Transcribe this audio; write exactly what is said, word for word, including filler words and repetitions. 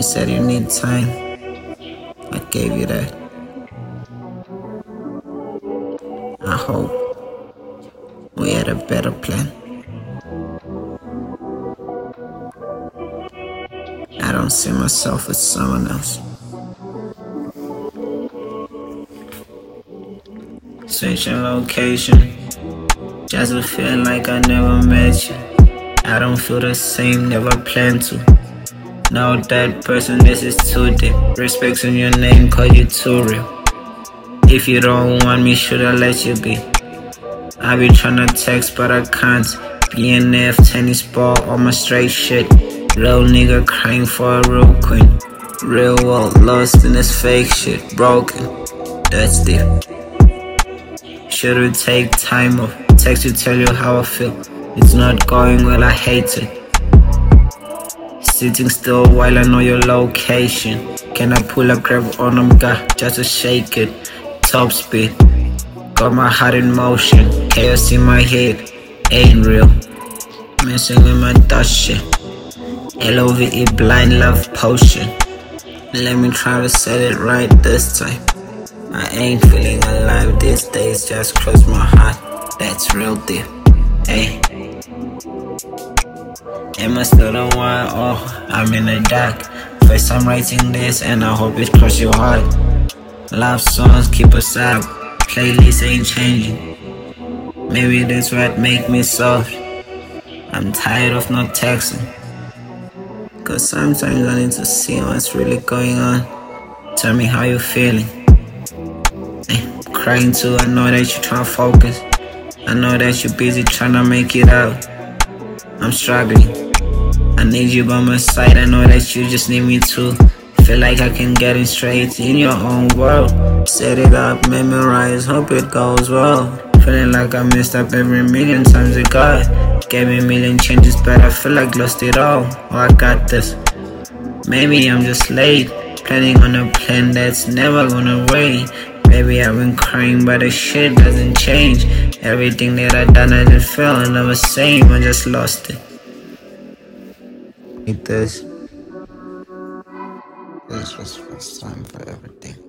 You said you need time. I gave you that. I hope we had a better plan. I don't see myself with someone else. Switching location, just to feel like I never met you. I don't feel the same, never plan to. Now that person, this is too deep. Respects in your name, call you too real. If you don't want me, should I let you be? I be tryna text, but I can't. B N F, tennis ball, all my straight shit. Real nigga crying for a real queen. Real world lost in this fake shit. Broken, that's deep. Should we take time off? Text you, tell you how I feel. It's not going well, I hate it. Sitting still while I know your location. Can I pull a grab on them, guy, just to shake it? Top speed, got my heart in motion. Chaos in my head, ain't real. Messing with my thought shit. L O V E, blind love potion. Let me try to set it right this time. I ain't feeling alive these days, just close my heart, that's real deep. Hey, am I still the one? Oh, I'm in the dark. First I'm writing this and I hope it cross your heart. Love songs keep us up, playlist ain't changing. Maybe that's what make me soft. I'm tired of not texting, cause sometimes I need to see what's really going on. Tell me how you feeling. Crying too, I know that you're trying to focus. I know that you're busy trying to make it out. I'm struggling, I need you by my side. I know that you just need me too. Feel like I can get in straight in your own world. Set it up, memorize, hope it goes well. Feeling like I messed up every million times it got. Gave me a million changes but I feel like lost it all. Oh, I got this. Maybe I'm just late, planning on a plan that's never gonna wait. Baby, I've been crying, but the shit doesn't change. Everything that I done, I just felt never same. I just lost it. It does. This was first time for everything.